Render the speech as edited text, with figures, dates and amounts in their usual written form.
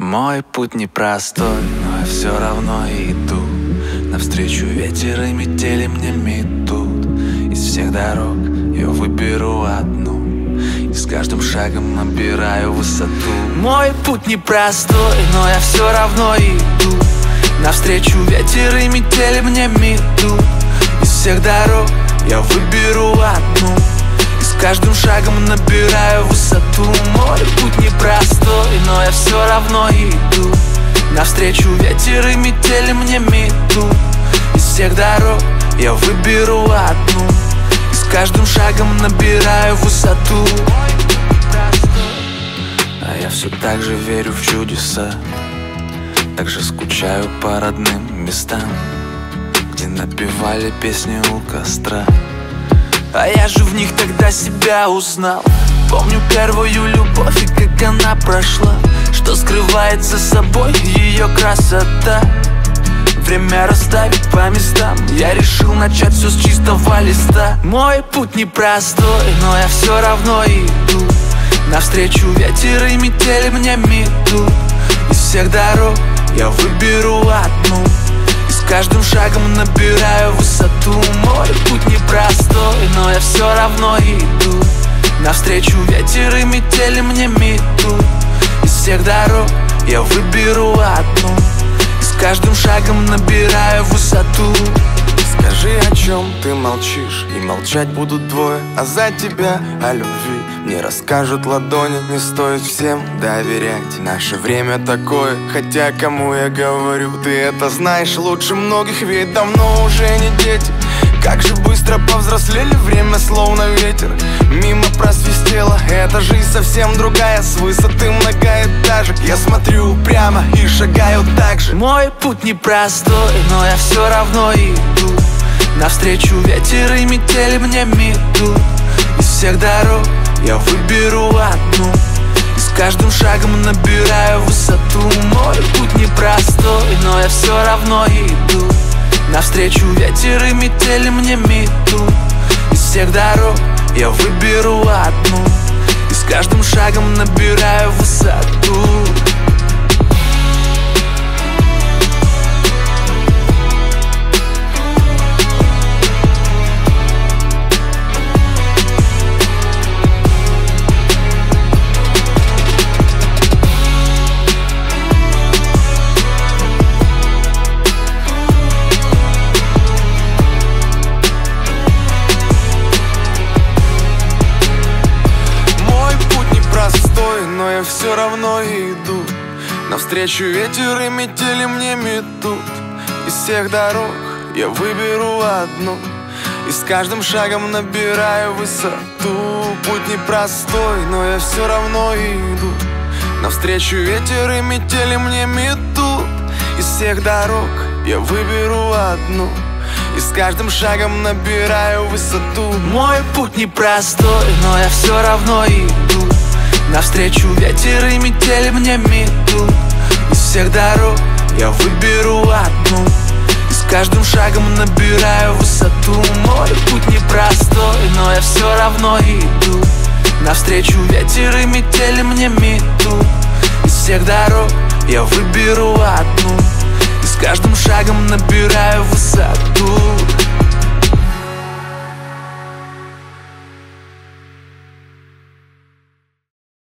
Мой путь непростой, но я все равно иду. Навстречу ветер и метели мне метут. Из всех дорог я выберу одну, и с каждым шагом набираю высоту. Мой путь непростой, но я все равно иду. Навстречу ветер и метели мне метут. Из всех дорог я выберу одну, и с каждым шагом набираю высоту. Мой путь непростой, но я все равно иду. Навстречу ветер и метели мне метут. Из всех дорог я выберу одну, и с каждым шагом набираю высоту. А я все так же верю в чудеса, так же скучаю по родным местам, где напевали песни у костра. А я же в них тогда себя узнал. Помню первую любовь и как она прошла, что скрывает за собой ее красота. Время расставить по местам, я решил начать все с чистого листа. Мой путь непростой, но я все равно иду. Навстречу ветер и метели мне метут. Из всех дорог я выберу одну, и с каждым шагом набираю высоту. Мой путь непростой, но я все равно иду. Навстречу ветер и метели мне метут. Из всех дорог я выберу одну, и с каждым шагом набираю высоту. Скажи, о чем ты молчишь, и молчать будут двое. А за тебя о любви мне расскажут ладони. Не стоит всем доверять, наше время такое. Хотя кому я говорю, ты это знаешь лучше многих. Ведь давно уже не дети, как же быстро повзрослели, время словно ветер мимо просвистело. Эта жизнь совсем другая, с высоты многоэтажек. Я смотрю прямо и шагаю так же. Мой путь непростой, но я все равно иду. Навстречу ветер и метели мне метут. Из всех дорог я выберу одну, и с каждым шагом набираю высоту. Мой путь непростой, но я все равно иду. Навстречу ветер и метели мне метут. Из всех дорог я выберу одну, и с каждым шагом набираю высоту. Но я все равно иду. Навстречу ветер и метели мне метут. Из всех дорог я выберу одну, и с каждым шагом набираю высоту. Путь непростой, но я все равно иду. Навстречу ветер и метели мне метут. Из всех дорог я выберу одну, и с каждым шагом набираю высоту. Мой путь непростой, но я все равно иду. Навстречу ветер и метели мне метут. Из всех дорог я выберу одну, и с каждым шагом набираю высоту. Мой путь непростой, но я все равно иду. Навстречу ветер и метели мне метут. Из всех дорог я выберу одну, и с каждым шагом набираю высоту.